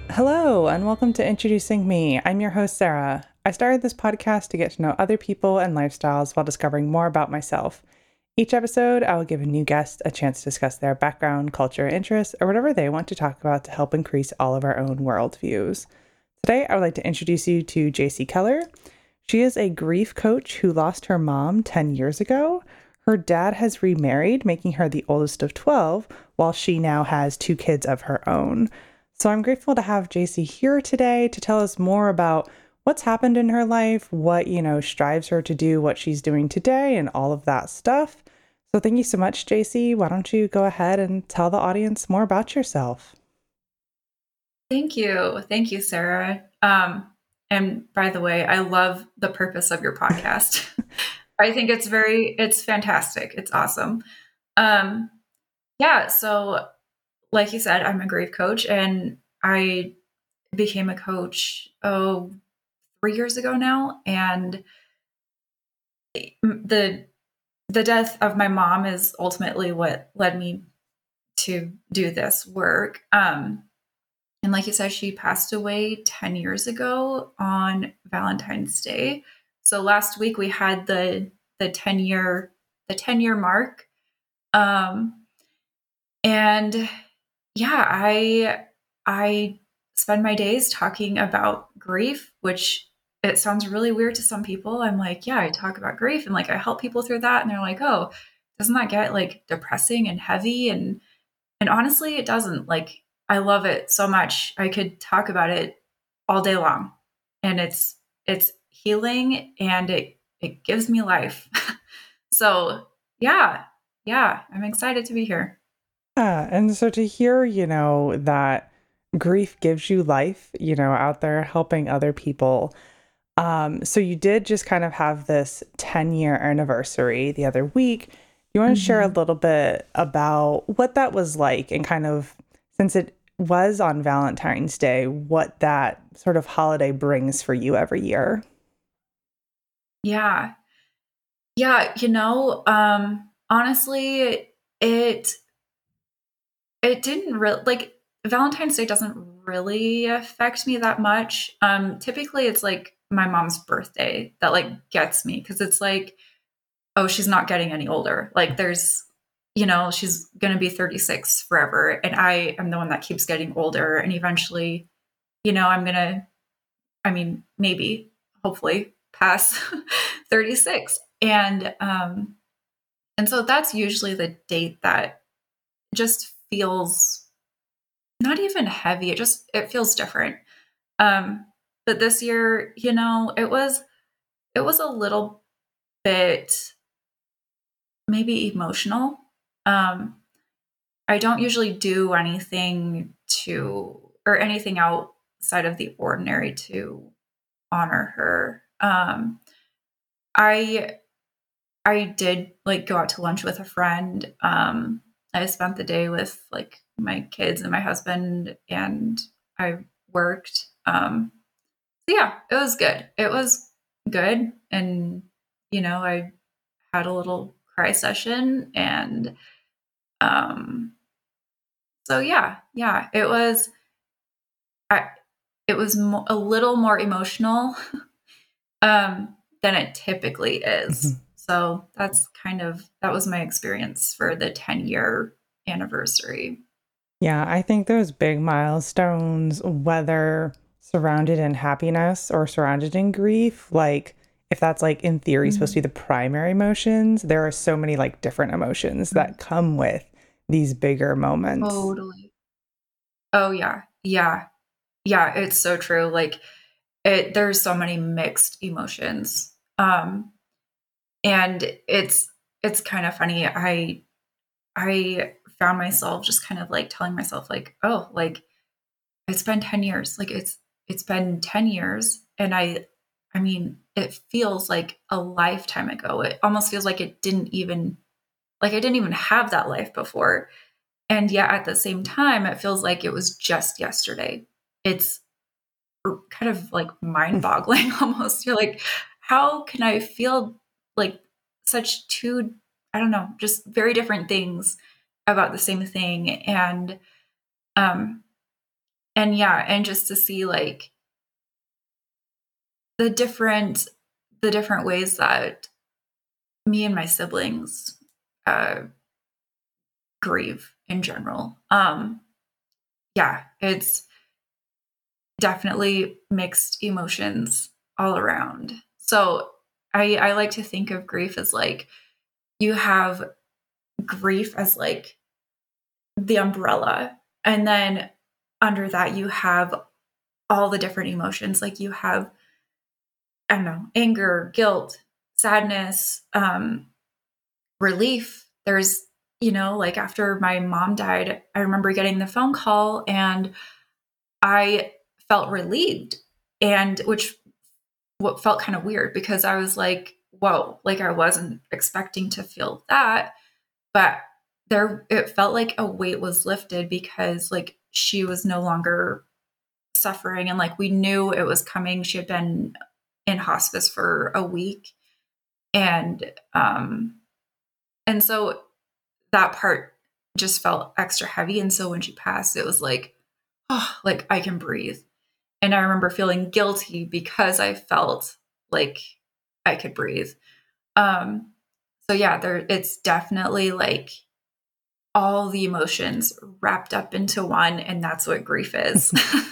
Hello, and welcome to Introducing Me. I'm your host, Sarah. I started this podcast to get to know other people and lifestyles while discovering more about myself. Each episode, I will give a new guest a chance to discuss their background, culture, interests, or whatever they want to talk about to help increase all of our own worldviews. Today, I would like to introduce you to JC Keller. She is a grief coach who lost her mom 10 years ago. Her dad has remarried, making her the oldest of 12, while she now has two kids of her own. So I'm grateful to have JC here today to tell us more about what's happened in her life, what, strives her to do what she's doing today and all of that stuff. So thank you so much, JC. Why don't you go ahead and tell the audience more about yourself? Thank you. Thank you, Sarah. And by the way, I love the purpose of your podcast. I think it's fantastic. It's awesome. Um, yeah. So like you said, I'm a grief coach and I became a coach, 3 years ago now. And the, the death of my mom is ultimately what led me to do this work. And like you said, she passed away 10 years ago on Valentine's Day. So last week we had the 10-year mark. Um and yeah, I spend my days talking about grief, which it sounds really weird to some people. I'm like, yeah, I talk about grief and like I help people through that and they're like, "Oh, doesn't that get like depressing and heavy?" And honestly, it doesn't. Like, I love it so much. I could talk about it all day long. And it's healing and it gives me life. So, yeah. Yeah, I'm excited to be here. Yeah, and so to hear, that grief gives you life, out there helping other people. So you did just kind of have this 10-year anniversary the other week. You want to share a Mhm. little bit about what that was like and kind of, since it was on Valentine's Day, what that sort of holiday brings for you every year? Yeah. Yeah, honestly, it it didn't really like Valentine's Day doesn't really affect me that much. Typically it's like my mom's birthday that like gets me because it's like, oh, she's not getting any older. Like she's gonna be 36 forever, and I am the one that keeps getting older, and eventually, I'm gonna, I mean, maybe, hopefully, pass 36, and so that's usually the date that just feels not even heavy. It feels different. Um, but this year, it was a little bit maybe emotional. Um, I don't usually do anything outside of the ordinary to honor her. I I did like go out to lunch with a friend. I spent the day with like my kids and my husband, and I worked. So yeah, it was good. It was good, and I had a little cry session, and um, so yeah, I, it was a little more emotional than it typically is. Mhm. So that was my experience for the 10-year anniversary. Yeah, I think those big milestones, whether surrounded in happiness or surrounded in grief, like if that's like in theory supposed to be Mhm. the primary emotions, there are so many like different emotions Mhm. that come with these bigger moments. Totally. Oh yeah. Yeah. Yeah, it's so true. Like there's so many mixed emotions. And it's kind of funny. I found myself just kind of like telling myself like, "Oh, like it's been 10 years. Like it's been 10 years." And I mean, it feels like a lifetime ago. It almost feels like I didn't even have that life before. And yet at the same time, it feels like it was just yesterday. It's kind of like mind-boggling almost. You're like, how can I feel like such two, I don't know, just very different things about the same thing? And um and just to see like the different ways that me and my siblings uh grieve in general. Yeah, it's definitely mixed emotions all around. So I like to think of grief as like you have grief as like the umbrella, and then under that you have all the different emotions. Like you have, I don't know, anger, guilt, sadness, relief. There's, like after my mom died, I remember getting the phone call and I felt relieved, and which what felt kind of weird because I was like, whoa, like I wasn't expecting to feel that. But it felt like a weight was lifted because like she was no longer suffering, and like we knew it was coming. She had been in hospice for a week, and and so that part just felt extra heavy. And so when she passed, it was like, oh, like I can breathe. And I remember feeling guilty because I felt like I could breathe. Um, so yeah, it's definitely like all the emotions wrapped up into one, and that's what grief is.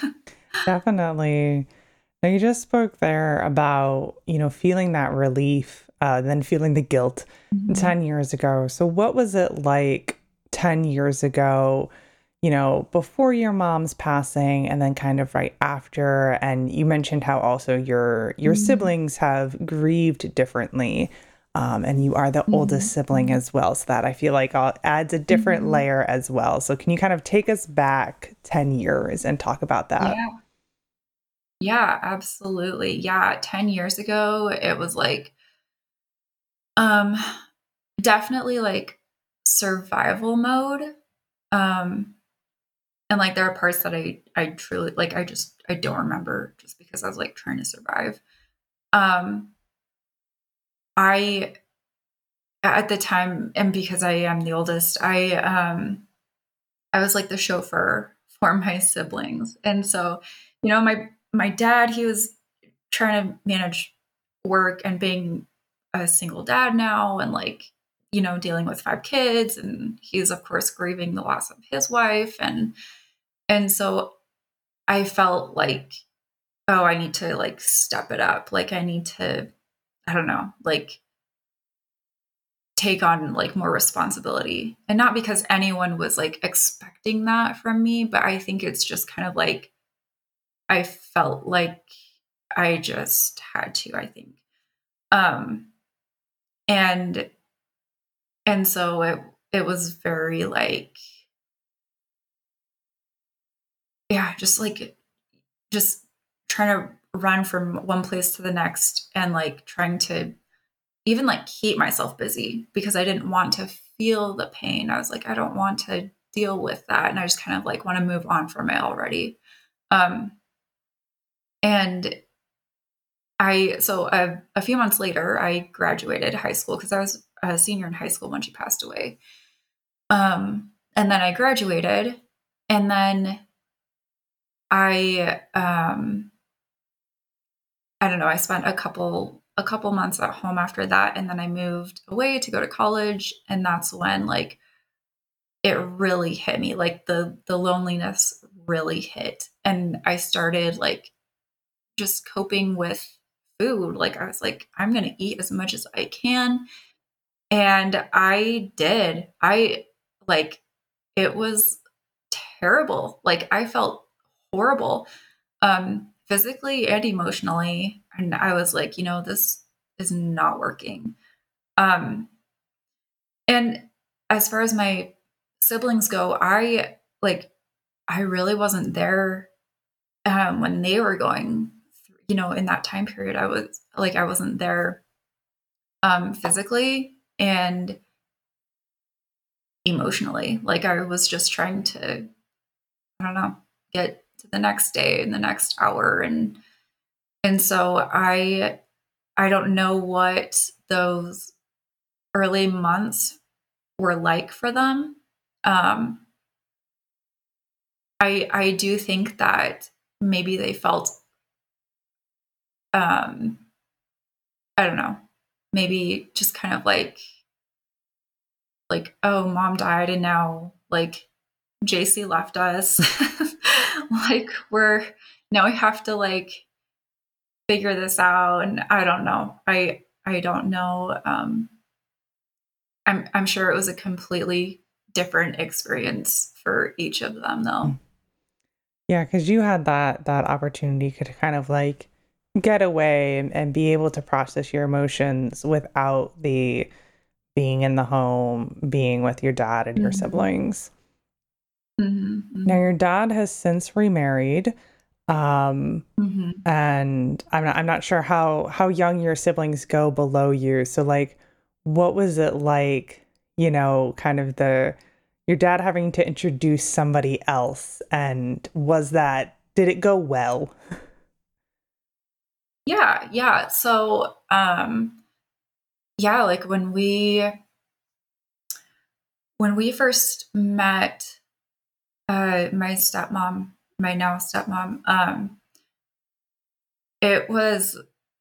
Definitely. Now, you just spoke there about, feeling that relief, then feeling the guilt Mhm. 10 years ago. So, what was it like 10 years ago, before your mom's passing and then kind of right after? And you mentioned how also your Mhm. siblings have grieved differently. And you are the oldest Mhm. sibling as well. So, that I feel like adds a different Mhm. layer as well. So, can you kind of take us back 10 years and talk about that? Yeah. Yeah, absolutely. Yeah, 10 years ago, it was like, um, definitely like survival mode. Um, and like there are parts that I truly like I don't remember just because I was like trying to survive. Um, I at the time, and because I am the oldest, I was like the chauffeur for my siblings. And so, my dad, he was trying to manage work and being a single dad now, and like, dealing with 5 kids, and he's of course grieving the loss of his wife, and so I felt like, oh, I need to like step it up. Like I need to, I don't know, like take on like more responsibility. And not because anyone was like expecting that from me, but I think it's just kind of like I felt like I just had to, I think. Um and so it was very like, yeah, just trying to run from one place to the next, and like trying to even like keep myself busy because I didn't want to feel the pain. I was like, I don't want to deal with that. And I just kind of like want to move on from it already. Um, and so a few months later, I graduated high school because I was a senior in high school when she passed away. And then I graduated, and then I, I don't know, I spent a couple months at home after that. And then I moved away to go to college. And that's when like it really hit me, like the loneliness really hit, and I started like just coping with food. Like I was like, I'm going to eat as much as I can, and I did. I like it was terrible. Like I felt horrible, physically and emotionally, and I was like, this is not working. Um and as far as my siblings go, I really wasn't there, when they were going through, in that time period. I wasn't there, physically and emotionally. Like I was just trying to, I don't know, get to the next day and the next hour, and so I don't know what those early months were like for them. Um I do think that maybe they felt, um, I don't know, maybe just kind of like, oh, mom died and now like JC left us. Like now we have to like figure this out. And I don't know. I don't know. I'm sure it was a completely different experience for each of them though. Yeah, because you had that opportunity to kind of like get away and be able to process your emotions without the being in the home, being with your dad and your Mhm. siblings. Mhm. Now Mhm. your dad has since remarried. Um, Mhm. and I'm not sure how young your siblings go below you. So like what was it like, kind of the your dad having to introduce somebody else, and did it go well? Yeah, yeah. So, yeah, like when we first met, my stepmom, my now stepmom, it was,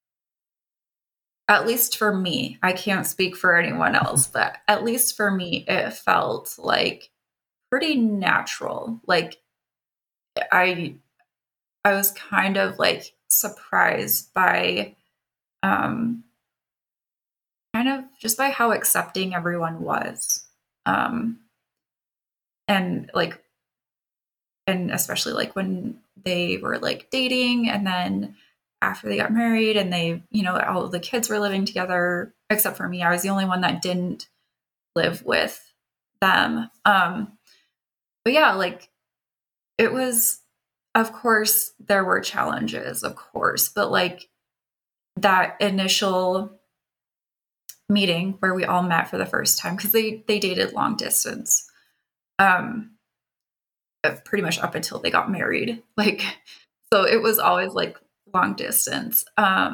at least for me, I can't speak for anyone else, but at least for me, it felt like pretty natural. Like I I was kind of like surprised by, um kind of just by how accepting everyone was. Um and like and especially like when they were like dating, and then after they got married and they, all of the kids were living together except for me. I was the only one that didn't live with them. But yeah, like it was, of course there were challenges, of course, but like that initial meeting where we all met for the first time, because they dated long distance, um pretty much up until they got married. Like, so it was always like long distance.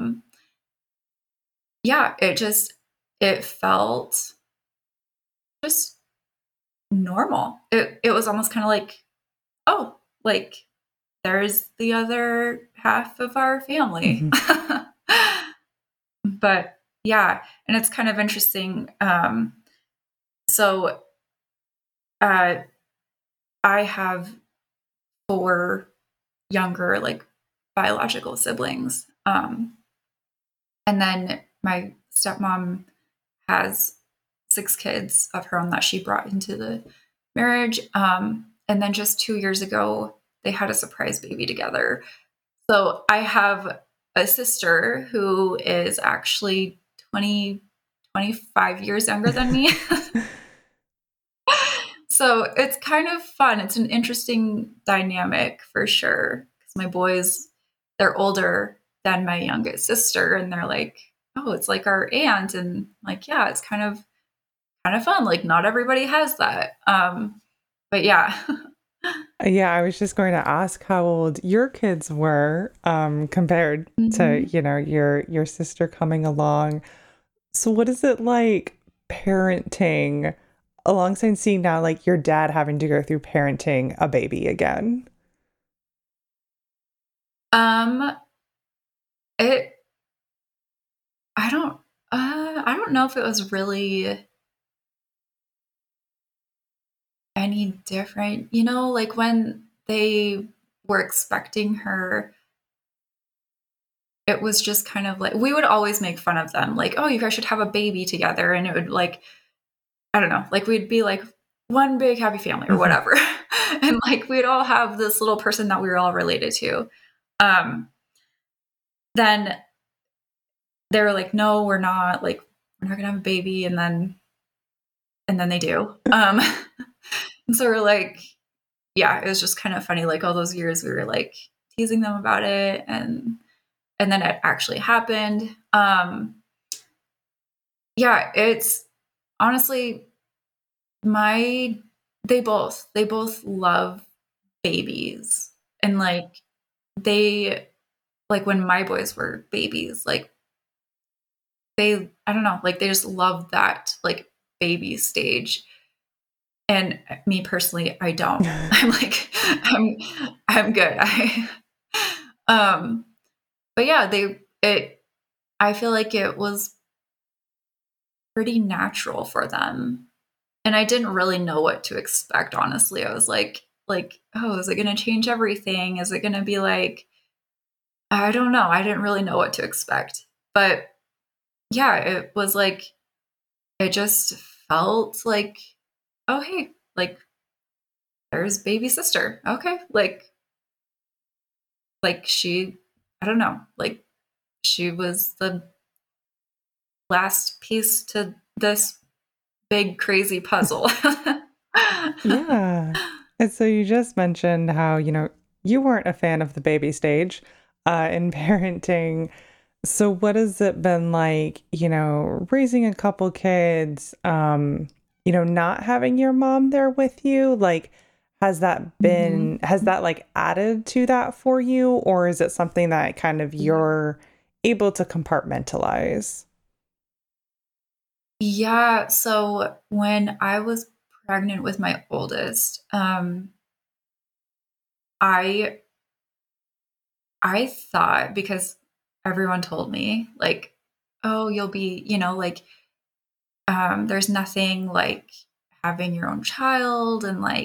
Yeah, it felt just normal. It was almost kind of like, oh, like there's the other half of our family. Mhm. But yeah, and it's kind of interesting. So uh, I have four younger, like biological siblings. And then my stepmom has six kids of her own that she brought into the marriage. And then just 2 years ago, they had a surprise baby together. So I have a sister who is actually 20, 25 years younger than me. So it's kind of fun. It's an interesting dynamic for sure. Because my boys, they're older than my youngest sister, and they're like, "Oh, it's like our aunt," and like, yeah, it's kind of fun. Like, not everybody has that. But yeah. Yeah, I was just going to ask how old your kids were, compared to, Mhm. your sister coming along. So what is it like parenting alongside seeing now like your dad having to go through parenting a baby again? Um, it. I don't know if it was really any different. Like when they were expecting her, it was just kind of like we would always make fun of them, like, "Oh, you guys should have a baby together," and it would like, I don't know, like we'd be like one big happy family or Mhm. whatever, and like we'd all have this little person that we were all related to. Um, then they were like, "No, we're not. Like, we're not gonna have a baby," and then they do. And so we're like, yeah, it was just kind of funny. Like all those years, we were like teasing them about it, and then it actually happened. Yeah, it's honestly my they both love babies, and like they like when my boys were babies, like I don't know, like they just love that like baby stage. And me personally, I don't. I'm like, I'm good. Um, but yeah, I feel like it was pretty natural for them. And I didn't really know what to expect, honestly. I was like, oh, is it going to change everything? Is it going to be like, I don't know. I didn't really know what to expect. But yeah, it was like, it just felt like, oh, hey, like, there's baby sister. Okay. Like she, I don't know, like she was the last piece to this big, crazy puzzle. Yeah. And so you just mentioned how, you weren't a fan of the baby stage in parenting. So what has it been like, raising a couple kids, not having your mom there with you? Like, Mhm. has that like added to that for you? Or is it something that kind of you're able to compartmentalize? Yeah. So when I was pregnant with my oldest, I I thought because everyone told me like, oh, you'll be, like, there's nothing like having your own child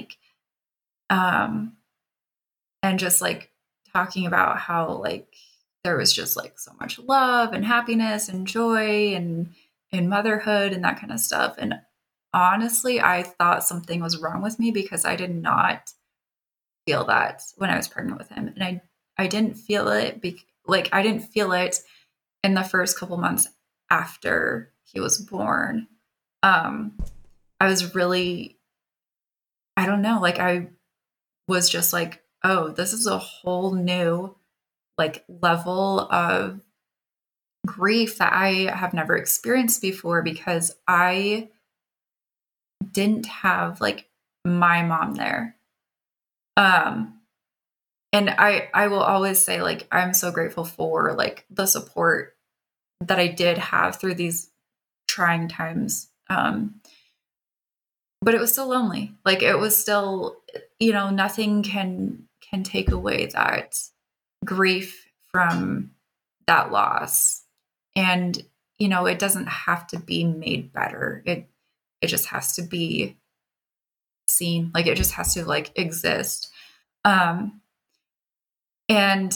um and just like talking about how like there was just like so much love and happiness and joy and in motherhood and that kind of stuff. And honestly, I thought something was wrong with me because I did not feel that when I was pregnant with him. And I didn't feel it like I didn't feel it in the first couple months after he was born. Um I was really, I don't know, like I was just like, oh, this is a whole new like level of grief that I have never experienced before because I didn't have like my mom there. Um and I will always say like I'm so grateful for like the support that I did have through these trying times. But it was still lonely. Like it was still, nothing can take away that grief from that loss. And it doesn't have to be made better. It just has to be seen. Like it just has to like exist. Um and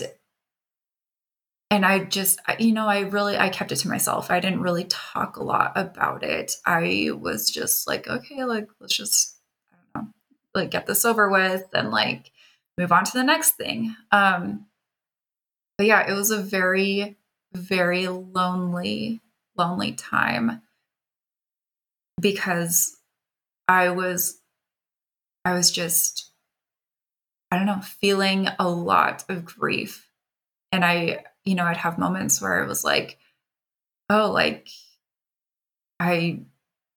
I just I kept it to myself. I didn't really talk a lot about it. I was just like, okay, like let's just, I don't know, like get this over with and like move on to the next thing. But yeah, it was a very, very lonely time because I was I was just, I don't know, feeling a lot of grief. And I'd have moments where I was like, oh, I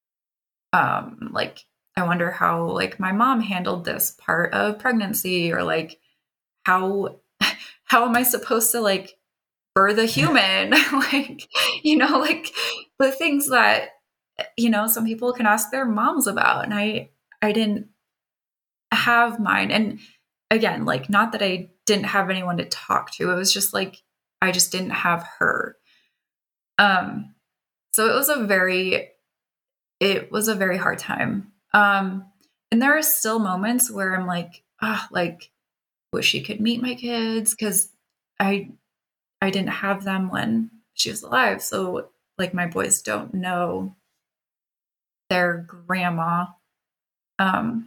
like I wonder how like my mom handled this part of pregnancy, or like how how am I supposed to like birth a human? Like, like the things that some people can ask their moms about. And I didn't have mine. And again, like not that I didn't have anyone to talk to. It was just like I just didn't have her. Um so it was a very hard time. And there are still moments where I'm like, ah, like wish she could meet my kids because I I didn't have them when she was alive. So like my boys don't know their grandma. Um,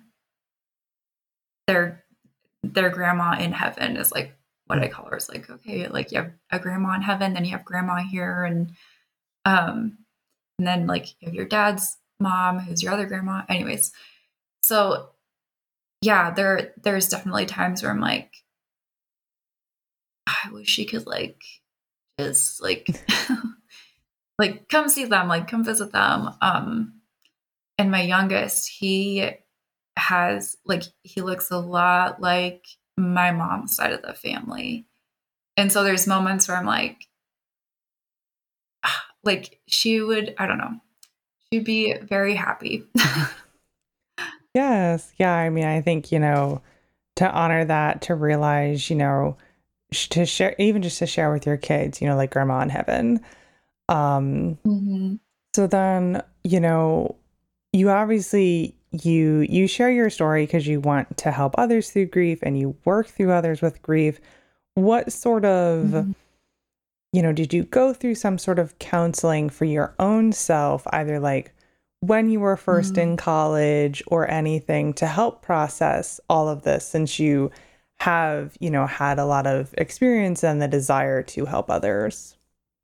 their their grandma in heaven is like what I call her. It's like, okay, like you have a grandma in heaven, then you have grandma here, um, and then like you have your dad's mom, who's your other grandma. Anyways, so yeah, there's definitely times where I'm like, I wish she could like just like like come see them, like come visit them. And my youngest, he looks a lot like my mom's side of the family. And so there's moments where I'm like she would, I don't know, she'd be very happy. Yes. Yeah. I mean, I think, to honor that, to realize, to share, even just to share with your kids, like grandma in heaven. Um, Hmm. so then, you obviously you share your story because you want to help others through grief and you work through others with grief. What sort of, Hmm. did you go through some sort of counseling for your own self, either like when you were first in college or anything to help process all of this since you have, had a lot of experience and the desire to help others?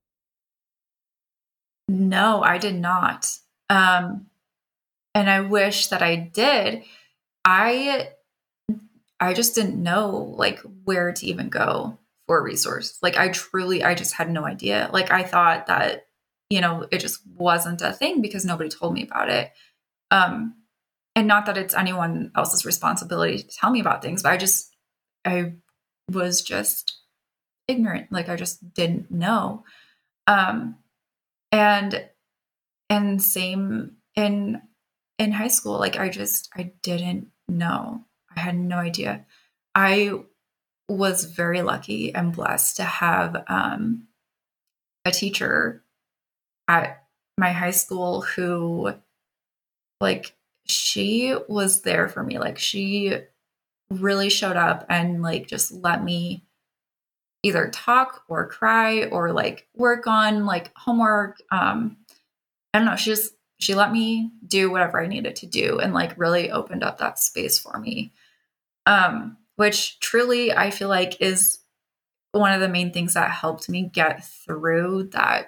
No, I did not. Um, and I wish that I did. I I just didn't know like where to even go for a resource. Like I just had no idea. Like I thought that, it just wasn't a thing because nobody told me about it. Um, and not that it's anyone else's responsibility to tell me about things, but I was just ignorant. Like I just didn't know. Um, and same in high school. Like I didn't know. I had no idea. I was very lucky and blessed to have a teacher at my high school who, like, she was there for me. Like, she really showed up and, like, just let me either talk or cry or, like, work on, like, homework. I don't know. She let me do whatever I needed to do and, like, really opened up that space for me. Which truly I feel like is one of the main things that helped me get through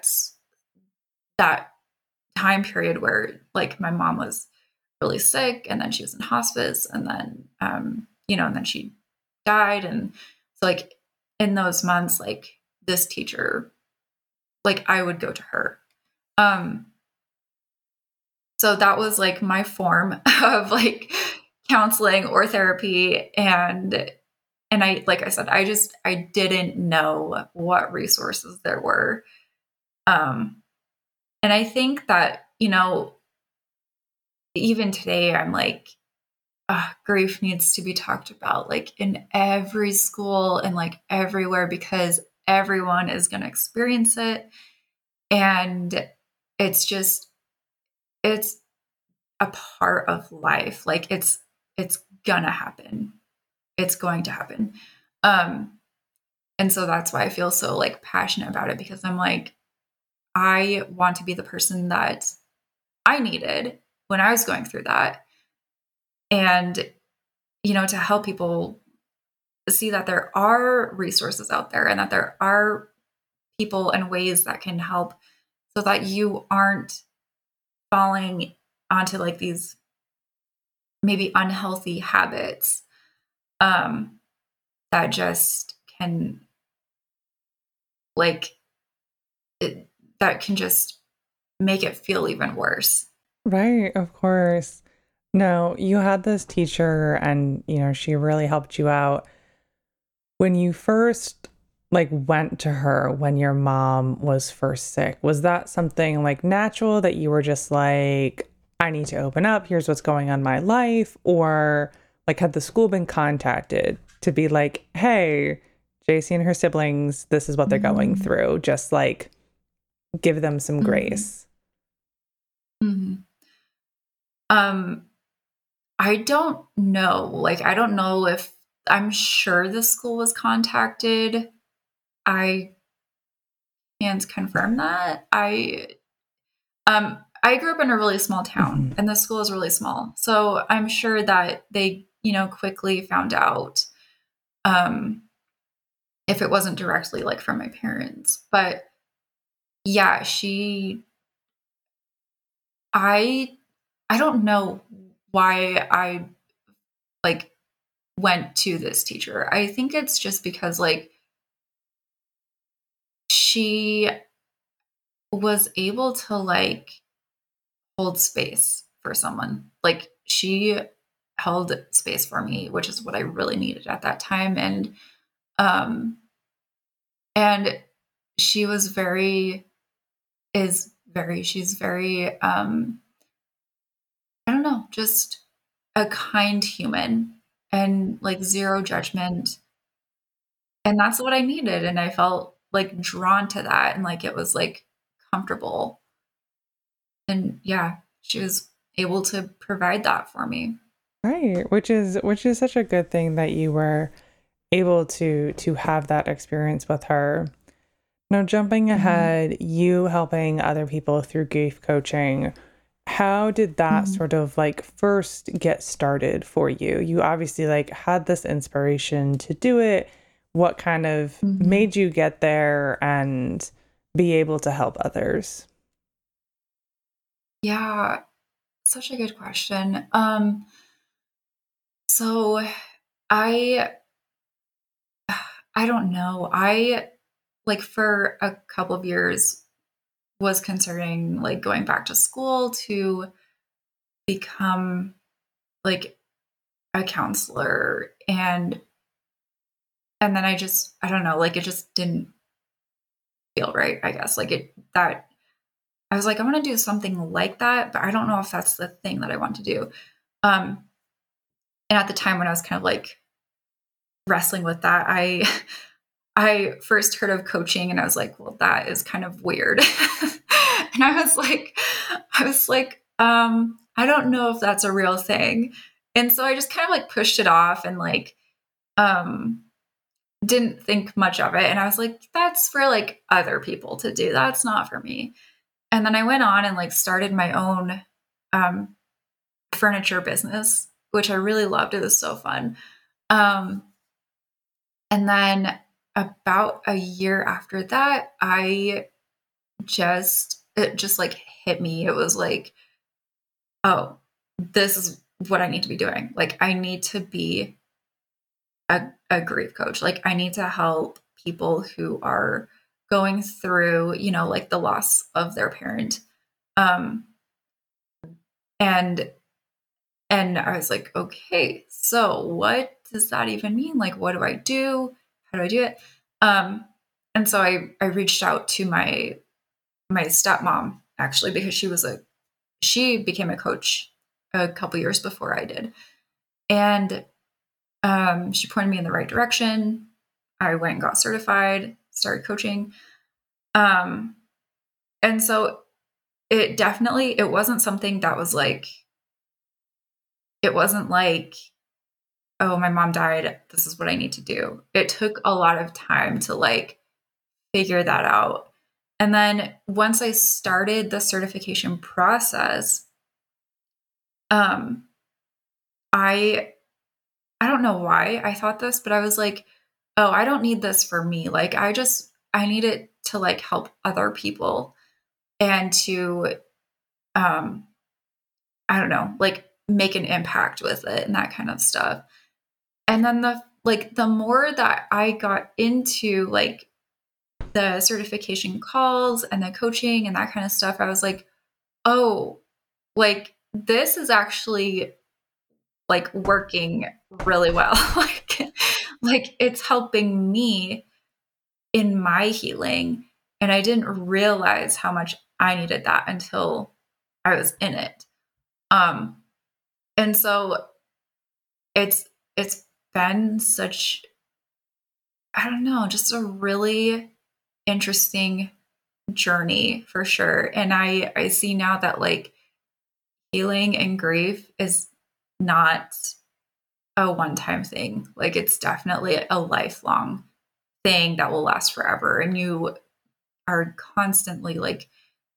that time period where like my mom was really sick and then she was in hospice and then and then she died. And so like in those months, like this teacher, like I would go to her. um so that was like my form of like counseling or therapy. And I, like I said, I didn't know what resources there were. um And I think that, even today, I'm like, grief needs to be talked about like in every school and like everywhere because everyone is going to experience it. And it's just, it's a part of life. Like it's gonna happen. It's going to happen. Um, and so that's why I feel so like passionate about it because I'm like, I want to be the person that I needed when I was going through that. And, to help people see that there are resources out there and that there are people and ways that can help so that you aren't falling onto like these maybe unhealthy habits um, that just can like it, that can just make it feel even worse. Right, of course. No, you had this teacher and, she really helped you out. When you first like went to her when your mom was first sick, was that something like natural that you were just like, I need to open up, here's what's going on in my life? Or like had the school been contacted to be like, hey, JC and her siblings, this is what they're going Mhm. through, just like give them some Mhm. grace? Mhm. Um, I don't know. Like, I don't know if I'm sure the school was contacted. I can't confirm that. I grew up in a really small town Mhm. and the school is really small. So I'm sure that they, quickly found out um if it wasn't directly like from my parents. But yeah, I I don't know why I like went to this teacher. I think it's just because like she was able to like hold space for someone. Like she held space for me, which is what I really needed at that time. Um and she was very is very she's very I don't know, just a kind human and like zero judgment. And that's what I needed. And I felt like drawn to that and like it was like comfortable. And yeah, she was able to provide that for me. Right, which is such a good thing that you were able to have that experience with her. Now, jumping Mhm, ahead, you helping other people through grief coaching, how did that mhm, sort of like first get started for you? You obviously like had this inspiration to do it. What kind of mhm. made you get there and be able to help others? Yeah, such a good question. So I I don't know. I like for a couple of years was considering like going back to school to become like a counselor and then I don't know, like it just didn't feel right, I guess. Like it that I was like, I want to do something like that, but I don't know if that's the thing that I want to do. Um and at the time when I was kind of like wrestling with that, I first heard of coaching and I was like, well, that is kind of weird. And I was like, I don't know if that's a real thing. And so I just kind of like pushed it off and like um didn't think much of it. And I was like, that's for like other people to do. That's not for me. And then I went on and like started my own um furniture business, which I really loved. It was so fun. Um and then about a year after that, it just like hit me. It was like, oh, this is what I need to be doing. Like I need to be a grief coach. Like I need to help people who are going through, like the loss of their parent. Um and and I was like, okay, so what does that even mean? Like what do I do? How do I do it? Um and so I reached out to my stepmom actually because she became a coach a couple years before I did. And she pointed me in the right direction. I went and got certified, started coaching. Um, and so it wasn't something that was like, it wasn't like, oh, my mom died. This is what I need to do. It took a lot of time to like figure that out. And then once I started the certification process, um, I I don't know why I thought this, but I was like, "Oh, I don't need this for me." Like, I need it to, like, help other people and to, um, I don't know, like, make an impact with it and that kind of stuff. And then the more that I got into, like, the certification calls and the coaching and that kind of stuff, I was like, "Oh, like, this is actually like working really well. Like it's helping me in my healing. And I didn't realize how much I needed that until I was in it. Um, and so it's it's been such I don't know, just a really interesting journey for sure. And I see now that like healing and grief is not a one-time thing. Like it's definitely a lifelong thing that will last forever. And you are constantly like,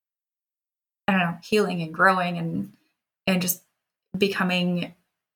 I don't know, healing and growing and just becoming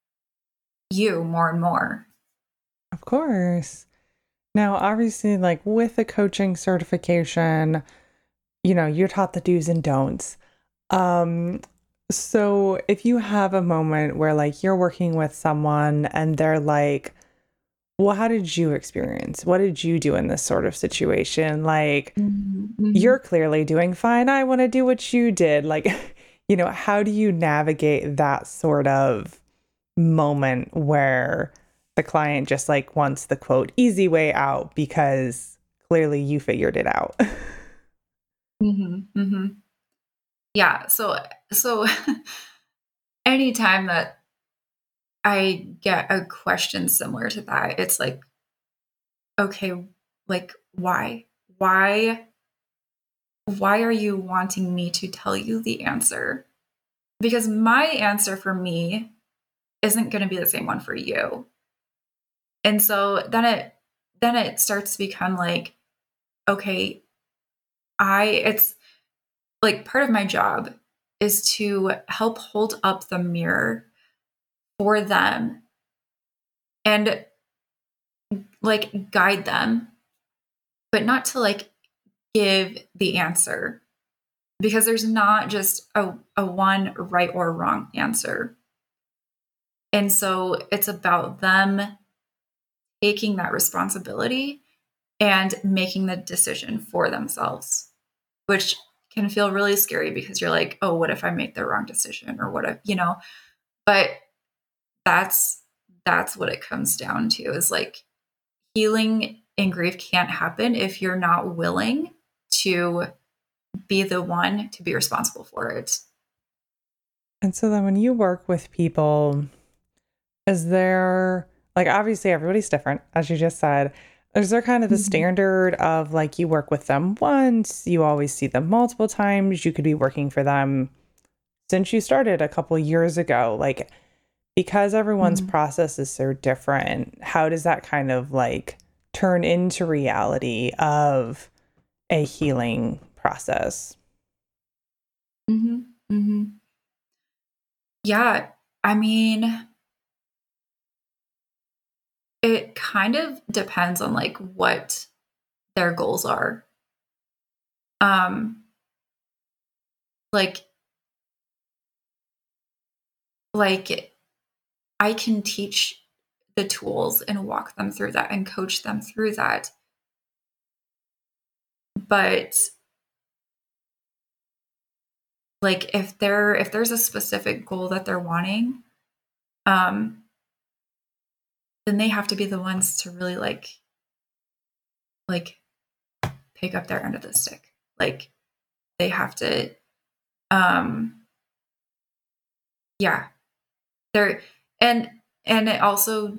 you more and more. Of course. Now, obviously, like with the coaching certification, you're taught the do's and don'ts. Um, so if you have a moment where like you're working with someone and they're like, well, how did you experience? What did you do in this sort of situation? Like, Mhm, mhm. you're clearly doing fine. I want to do what you did. Like, how do you navigate that sort of moment where the client just like wants the quote easy way out because clearly you figured it out? Mhm, mhm. Yeah, so anytime that I get a question similar to that. It's like, okay, like why? Why why are you wanting me to tell you the answer? Because my answer for me isn't going to be the same one for you. And so then it starts to become like, okay, it's like part of my job is to help hold up the mirror for them and like guide them, but not to like give the answer because there's not just a one right or wrong answer. And so it's about them taking that responsibility and making the decision for themselves, which can feel really scary because you're like, oh, what if I make the wrong decision or what if, but that's what it comes down to is like healing and grief can't happen if you're not willing to be the one to be responsible for it. And so then when you work with people, is there, like, obviously everybody's different, as you just said. Is there kind of the standard of like you work with them once, you always see them multiple times, you could be working for them since you started a couple years ago? Like, because everyone's process is so different, how does that kind of like turn into reality of a healing process? Mm-hmm. Mm-hmm. Yeah. I mean, it kind of depends on like what their goals are. Um, like, like I can teach the tools and walk them through that and coach them through that. But like if there's a specific goal that they're wanting, um, then they have to be the ones to really like pick up their end of the stick. Like they have to um yeah. They're and it also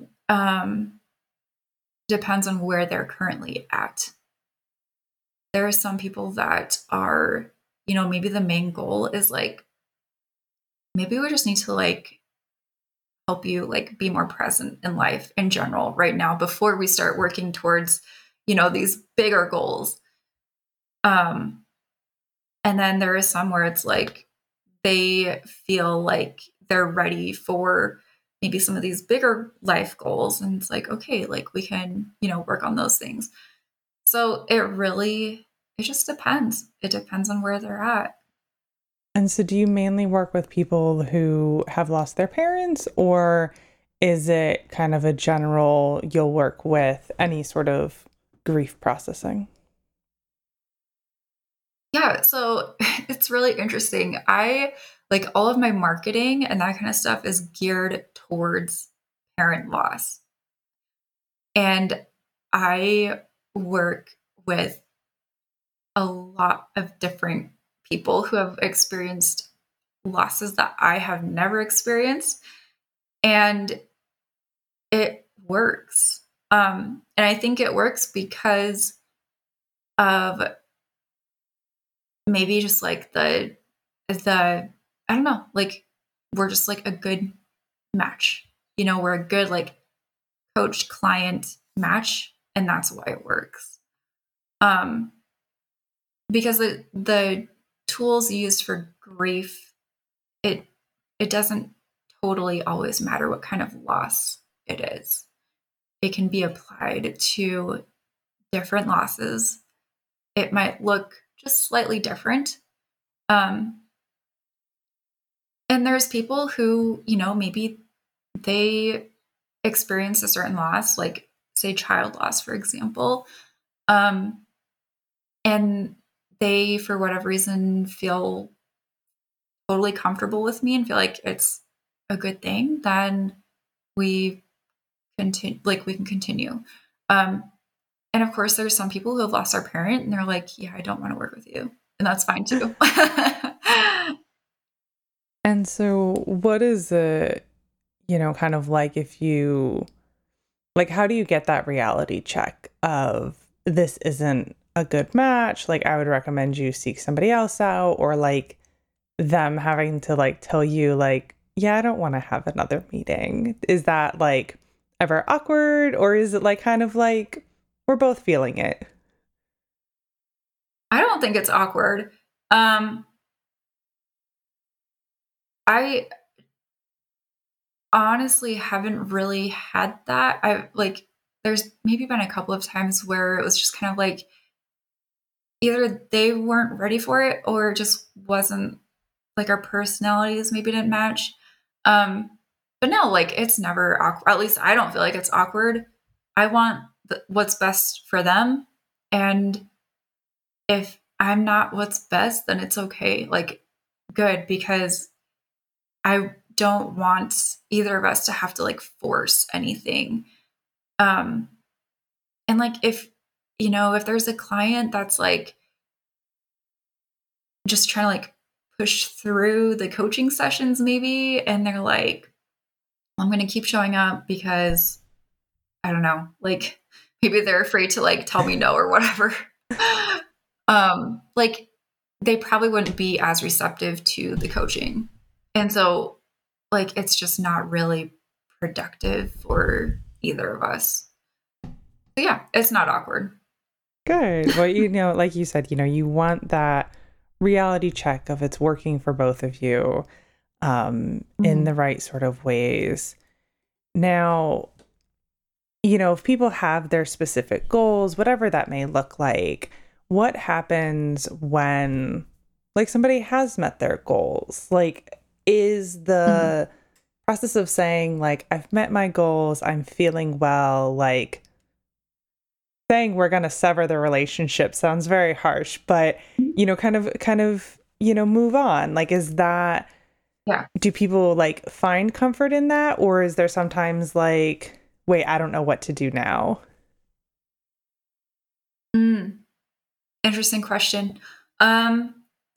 depends on where they're currently at. There are some people that are, maybe the main goal is like maybe we just need to like help you like be more present in life in general right now before we start working towards, these bigger goals. Um and then there is some where it's like they feel like they're ready for maybe some of these bigger life goals and it's like okay, like we can, work on those things. So it just depends. It depends on where they're at. And so do you mainly work with people who have lost their parents, or is it kind of a general, you'll work with any sort of grief processing? Yeah, so it's really interesting. I like all of my marketing and that kind of stuff is geared towards parent loss. And I work with a lot of different people who have experienced losses that I have never experienced. And it works. And I think it works because of maybe just like the I don't know, like we're just like a good match. We're a good like coach client match and that's why it works. Um because the tools used for grief, it it doesn't totally always matter what kind of loss it is. It can be applied to different losses. It might look just slightly different. Um, and there's people who, maybe they experience a certain loss, like say child loss, for example. Um, and they, for whatever reason, feel totally comfortable with me and feel like it's a good thing, then we we can continue. Um, and of course, there's some people who have lost their parent and they're like, yeah, I don't want to work with you. And that's fine too. And so what is it kind of like if you, like, how do you get that reality check of this isn't a good match? Like, I would recommend you seek somebody else out, or like them having to like tell you, like, yeah, I don't want to have another meeting. Is that like ever awkward, or is it like kind of like we're both feeling it? I don't think it's awkward. I honestly haven't really had that. I like there's maybe been a couple of times where it was just kind of like either they weren't ready for it or it just wasn't like our personalities maybe didn't match. Um, but no, like it's never awkward. At least I don't feel like it's awkward. I want what's best for them. And if I'm not what's best, then it's okay. Like, good, because I don't want either of us to have to like force anything. Um, and like if there's a client that's like just trying to like push through the coaching sessions maybe, and they're like, I'm going to keep showing up because I don't know, like maybe they're afraid to like tell me no or whatever. Like they probably wouldn't be as receptive to the coaching. And so like it's just not really productive for either of us. So yeah, it's not awkward. Good. Well, like you said, you want that reality check of it's working for both of you in the Mhm. right sort of ways. Now, if people have their specific goals, whatever that may look like, what happens when like somebody has met their goals? Like, is Mhm. the process of saying like I've met my goals, I'm feeling well, like saying we're going to sever the relationship sounds very harsh, but kind of move on. Like, is that, Yeah. do people like find comfort in that, or is there sometimes like, wait, I don't know what to do now? Mm. Interesting question. Um,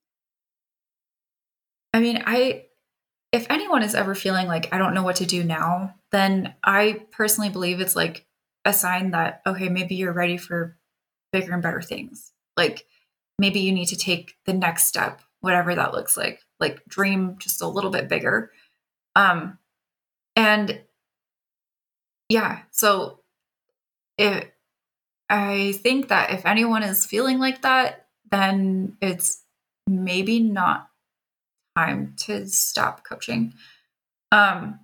I mean, I if anyone is ever feeling like I don't know what to do now, then I personally believe it's like a sign that okay, maybe you're ready for bigger and better things. Like maybe you need to take the next step, whatever that looks like dream just a little bit bigger. Um, and yeah, so it, I think that if anyone is feeling like that, then it's maybe not time to stop coaching. Um,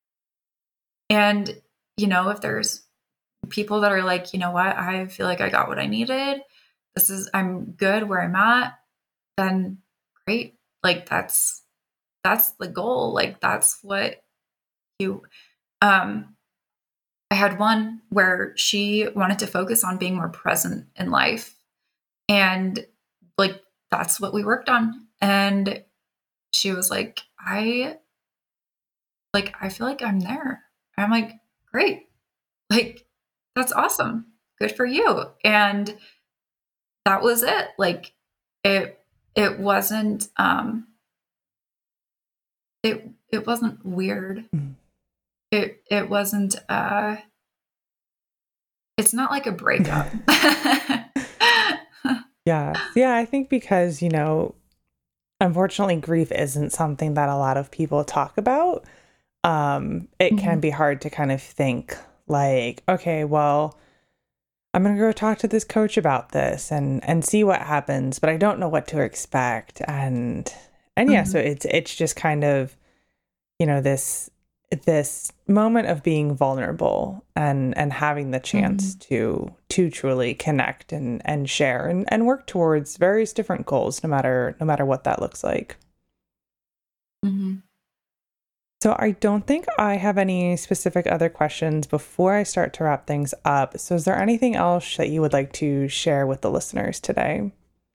and if there's people that are like, you know what, I feel like I got what I needed. I'm good where I'm at, then great. Like that's the goal. Like that's what you um I had one where she wanted to focus on being more present in life. And like that's what we worked on. And she was like, I feel like I'm there. And I'm like, great. Like, that's awesome. Good for you. And that was it. Like it it wasn't it wasn't weird. Mm. It wasn't it's not like a breakup. Yes. Yeah, I think because, unfortunately, grief isn't something that a lot of people talk about. It can Mhm. be hard to kind of think like, okay, well, I'm gonna go talk to this coach about this and see what happens, but I don't know what to expect. And yeah, so Mhm. it's just kind of, this moment of being vulnerable and having the chance Mhm. to truly connect and share and work towards various different goals, no matter what that looks like. Mhm. So I don't think I have any specific other questions before I start to wrap things up. So is there anything else that you would like to share with the listeners today?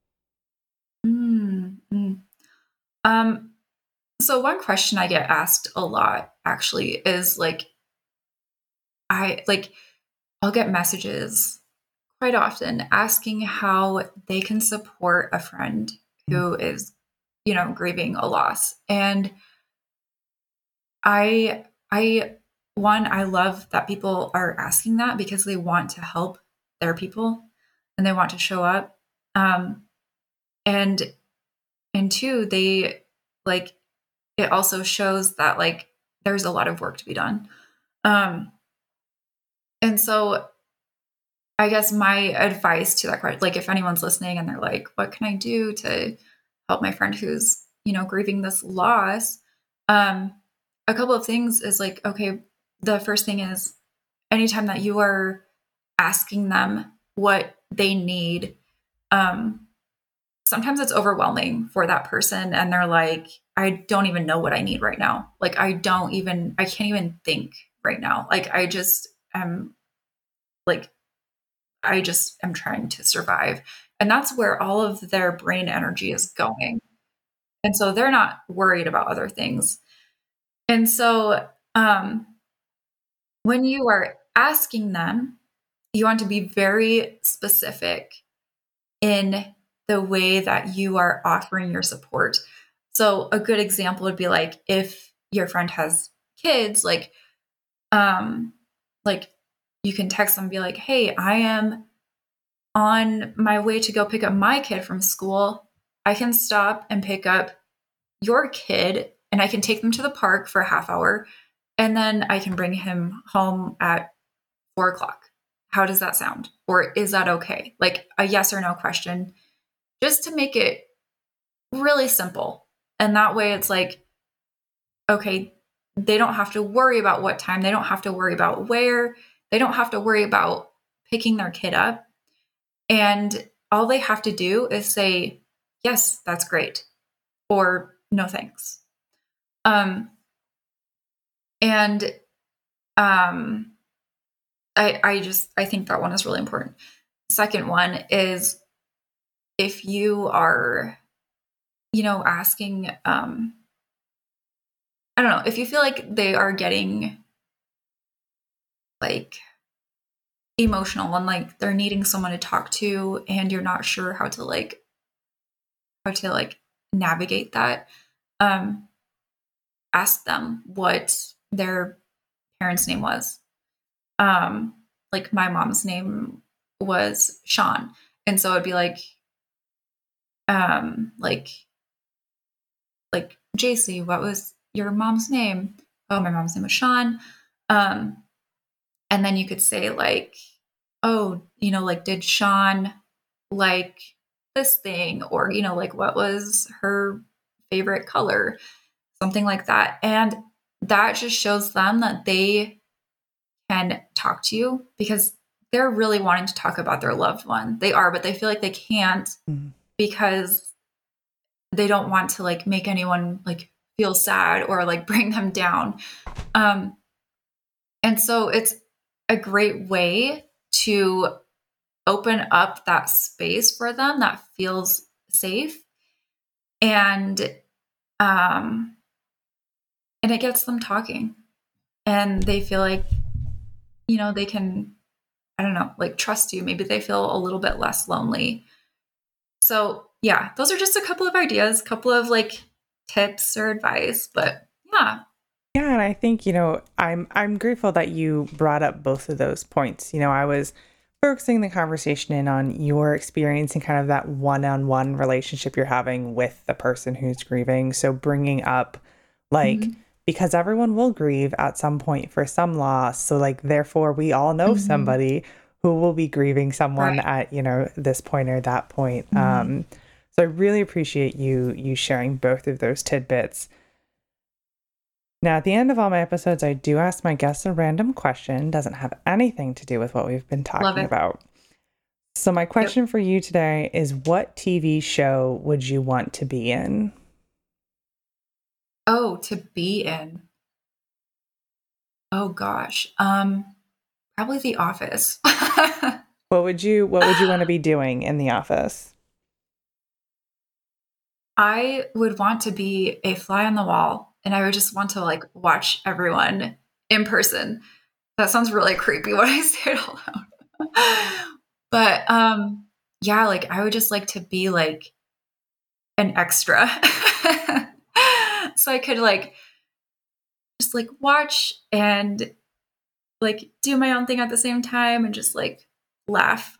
Mm, mm. Um, so one question I get asked a lot actually is like I like I'll get messages quite often asking how they can support a friend Mm. who is, grieving a loss. And I I love that people are asking that because they want to help their people and they want to show up. Um, and two, they like it also shows that like there's a lot of work to be done. Um, and so I guess my advice to that question, like if anyone's listening and they're like, what can I do to help my friend who's, grieving this loss? Um, a couple of things is like, okay, the first thing is anytime that you are asking them what they need, um, sometimes it's overwhelming for that person. And they're like, I don't even know what I need right now. Like, I can't even think right now. Like, am like, I just am trying to survive. And that's where all of their brain energy is going. And so they're not worried about other things. And so when you are asking them, you want to be very specific in the way that you are offering your support. So a good example would be like if your friend has kids, um like you can text them and be like, "Hey, I am on my way to go pick up my kid from school. I can stop and pick up your kid and I can take them to the park for a half hour and then I can bring him home at 4 o'clock. How does that sound? Or is that okay?" Like a yes or no question, just to make it really simple. And that way it's like, okay, they don't have to worry about what time, they don't have to worry about where, they don't have to worry about picking their kid up. And all they have to do is say, yes, that's great, or no thanks. Um, and I think that one is really important. Second one is if you are, asking, I don't know, if you feel like they are getting like emotional and like they're needing someone to talk to and you're not sure how to navigate that, um, ask them what their parents' name was. Like my mom's name was Sean. And so it'd be um, like, like, JC, what was your mom's name? Oh, my mom's name was Sean. Um, and then you could say like, oh, like, did Sean like this thing? Or, like, what was her favorite color? Something like that. And that just shows them that they can talk to you because they're really wanting to talk about their loved one. They are, but they feel like they can't Mhm. because they don't want to like make anyone like feel sad or like bring them down. Um, and so it's a great way to open up that space for them that feels safe, and um and it gets them talking and they feel like they can, I don't know, like trust you. Maybe they feel a little bit less lonely. So yeah, those are just a couple of ideas, couple of like tips or advice, but yeah. Yeah, and I think, I'm grateful that you brought up both of those points. I was focusing the conversation in on your experience and kind of that one-on-one relationship you're having with the person who's grieving. So bringing up like Mhm. because everyone will grieve at some point for some loss. So like therefore we all know Mhm. somebody who will be grieving someone Right. at, this point or that point. Mhm. So I really appreciate you sharing both of those tidbits. Now, at the end of all my episodes, I do ask my guests a random question. Doesn't have anything to do with what we've been Love talking it. about. So, my Yep. question for you today is what TV show would you want to be in? Oh, to be in. Oh gosh. Probably The Office. What would you want to be doing in the office? I would want to be a fly on the wall and I would just want to like watch everyone in person. That sounds really creepy when I say it out loud. But yeah, like I would just like to be like an extra. So I could like just just like watch and like do my own thing at the same time and just like laugh.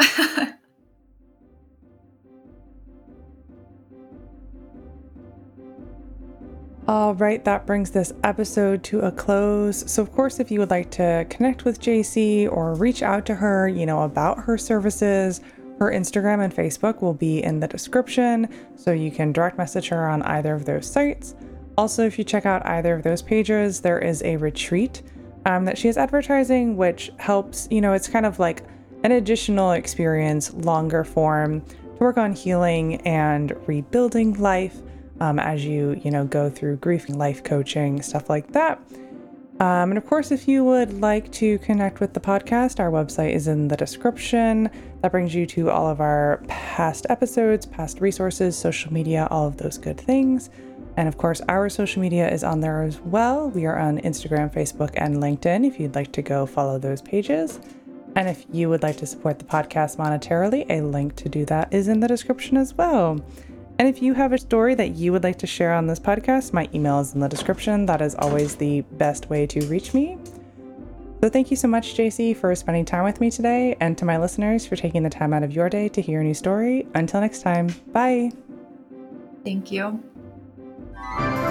All right, that brings this episode to a close. So, of course, if you would like to connect with JC or reach out to her, about her services, her Instagram and Facebook will be in the description, so you can direct message her on either of those sites. Also, if you check out either of those pages, there is a retreat that she is advertising, which helps, it's kind of like an additional experience, longer form, to work on healing and rebuilding life. As you go through grief and life coaching, stuff like that. And of course, if you would like to connect with the podcast, our website is in the description. That brings you to all of our past episodes, past resources, social media, all of those good things. And of course, our social media is on there as well. We are on Instagram, Facebook, and LinkedIn if you'd like to go follow those pages. And if you would like to support the podcast monetarily, a link to do that is in the description as well. And if you have a story that you would like to share on this podcast, my email is in the description. That is always the best way to reach me. So thank you so much, JC, for spending time with me today, and to my listeners for taking the time out of your day to hear a new story. Until next time, bye. Thank you.